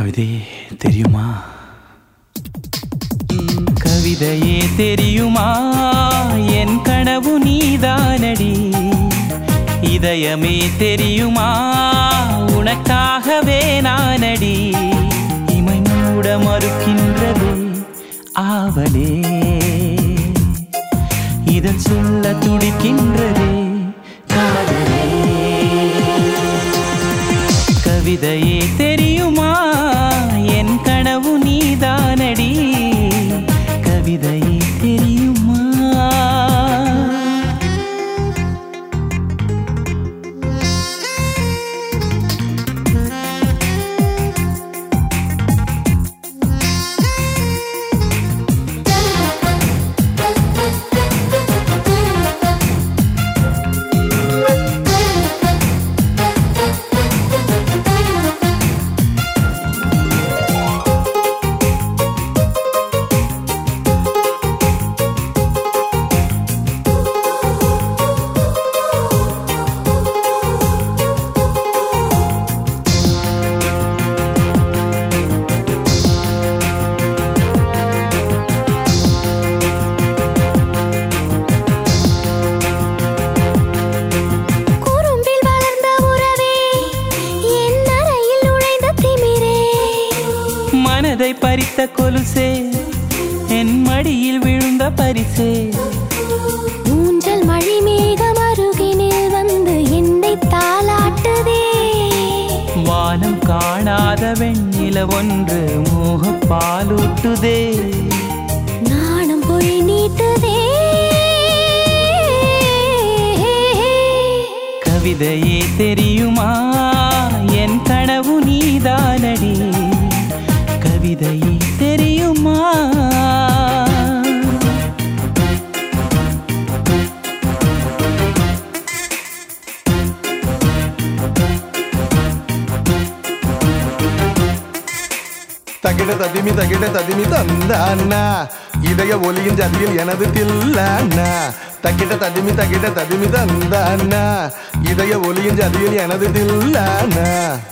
கவிதையே தெரியுமா? கவிதையே தெரியுமா? என் கனவு நீதானடி. இதயமே தெரியுமா? உனக்காகவே நானடி. இமை மூட மறுக்கின்றதே ஆவலே, இதன் சொல்ல துடிக்கின்றதே காதலே. கவிதையே தெரியுமா? என் கனவு நீதானடி. கவிதையே தெரியுமா? மனதை பறித்த கொலுசே, என் மடியில் விழுந்த பரிசே. ஊஞ்சல் மழை மேகம் அருகினில் வந்து என்னை தாலாட்டுதே. வானம் காணாத வெண்ணில ஒன்று மோக பாலூட்டுதே. நாணம் போய் நீட்டுதே. கவிதையே தெரியுமா? என் கனவு நீதானடி. கவிதையே தெரியுமா? தகிட ததிமி தந்தானா, இதய ஒலியின் ஜதியில் எனது தில்லானா. தகிட ததிமி தந்தானா, இதய ஒலியின் ஜதியில் எனது தில்லானா.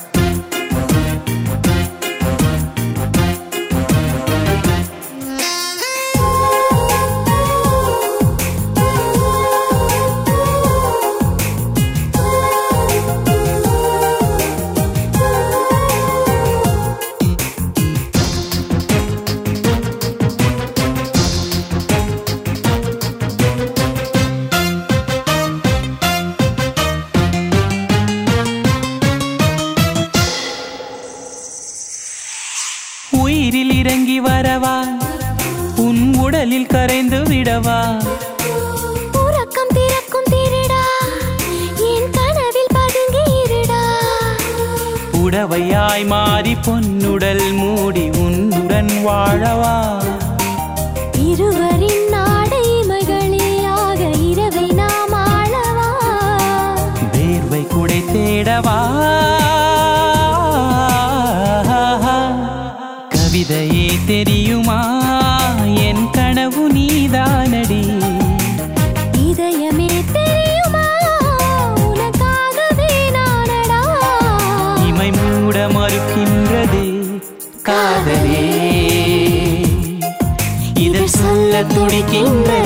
உயிரில் இறங்கி வரவா? உன் உடலில் கரைந்து விடவா? உறக்கம் திறக்கும் திருடா, என் கனவில் பதுங்கி இருடா. உடவையாய் மாறி பொன்னுடல் மூடி உன்னுடன் வாழவா? இருவரின் நாடை மகளியாக இரவை நாம் ஆளவா? வேர்வை குடை தேடவா? கவிதையே தெரியுமா? என் கனவு நீதானடி. இதயமே தெரியுமா? உனக்காகவே நானடா. இமை மூட மறுக்கின்றதே காதலே, இதழ் சொல்ல துடிக்கின்ற